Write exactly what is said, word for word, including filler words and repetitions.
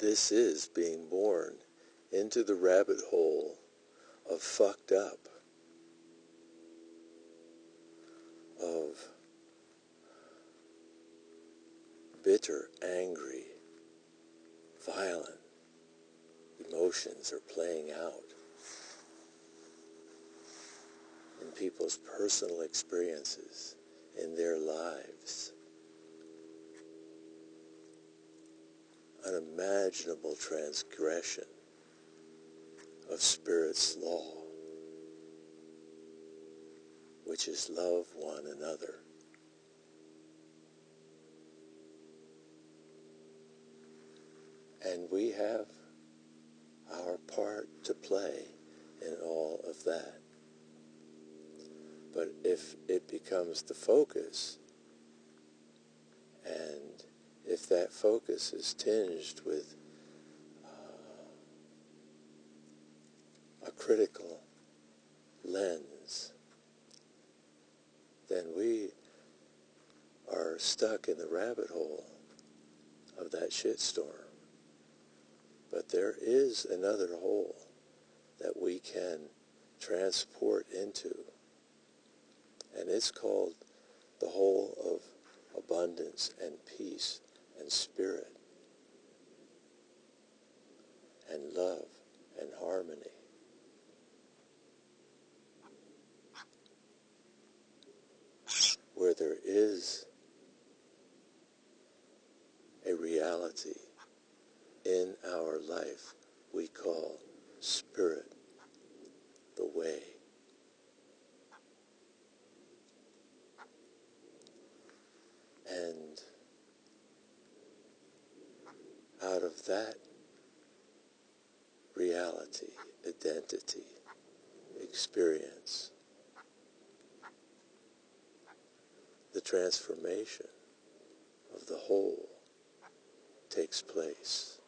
this is being born into the rabbit hole of fucked up, of bitter, angry, violent emotions are playing out in people's personal experiences in their lives. Unimaginable transgression of Spirit's law, which is love one another. And we have our part to play in all of that. But if it becomes the focus, and if that focus is tinged with uh, a critical lens, then we are stuck in the rabbit hole of that shitstorm. But there is another hole that we can transport into, and it's called the hole of abundance and peace and spirit and love and harmony. Where there is a reality in our life we call Spirit, the way. And out of that reality, identity, experience, the transformation of the whole takes place.